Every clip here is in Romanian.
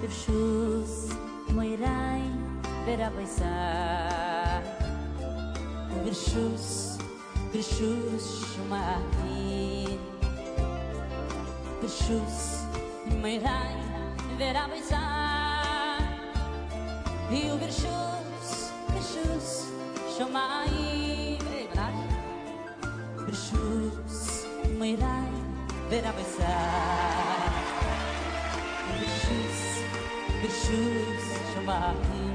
Viršus mairai vera baisar. Viršus, viršus shumahin. Viršus mairai vera baisar. E o viršus, viršus shumahin. Viršus mairai vera baisar. Viršus shumahin.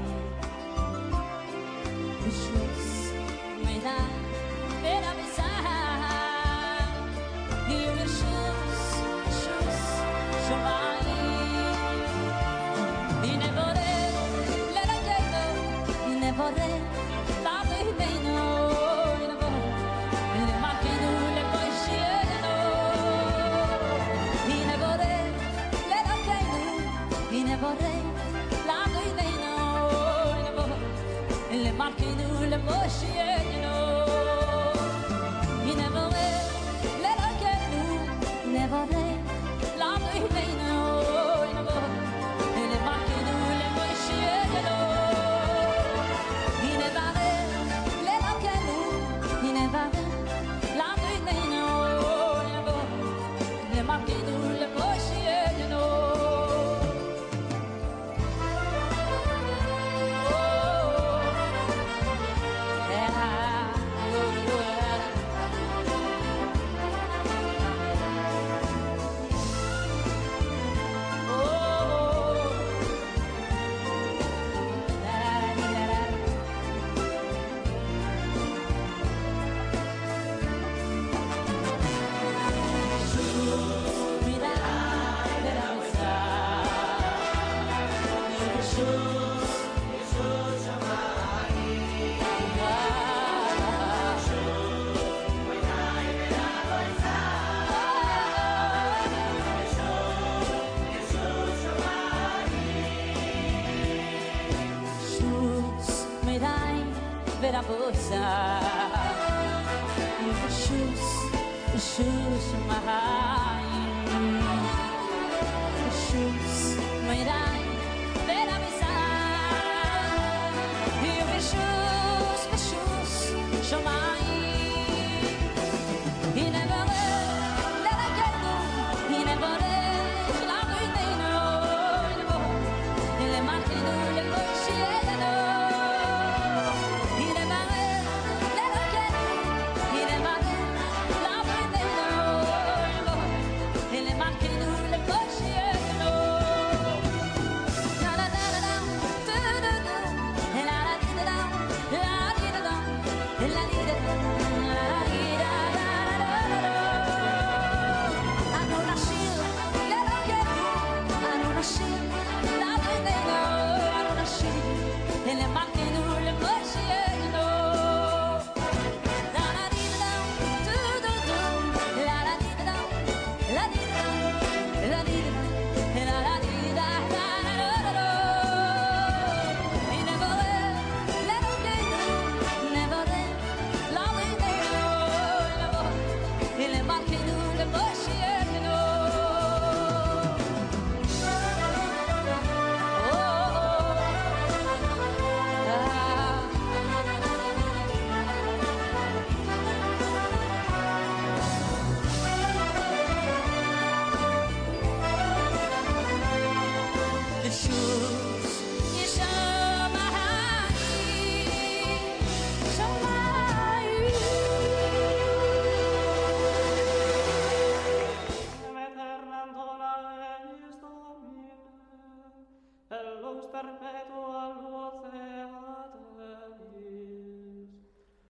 Viršus mairai vera baisar. E o viršus, viršus shumahin. E ne vorrei l'eraghetto, e ne vorrei la bevino, e ne vorrei le macchine, le poi scegliano. E ne vorrei l'eraghetto, e ne vorrei la bevino, e ne vorrei le macchine, le poi scegliano. E ne vorrei l'eraghetto, e ne vorrei la bevino, e ne vorrei le macchine, le poi scegliano. E ne vorrei l'eraghetto, e ne vorrei la bevino, e ne vorrei le macchine, le poi scegliano. Vera boisa, viršus, viršus shumahin. Viršus mairai vera baisar. E o viršus, viršus shumahin. E ne vorrei l'eraghetto, e ne vorrei la bevino, e ne vorrei le macchine, le poi scegliano. La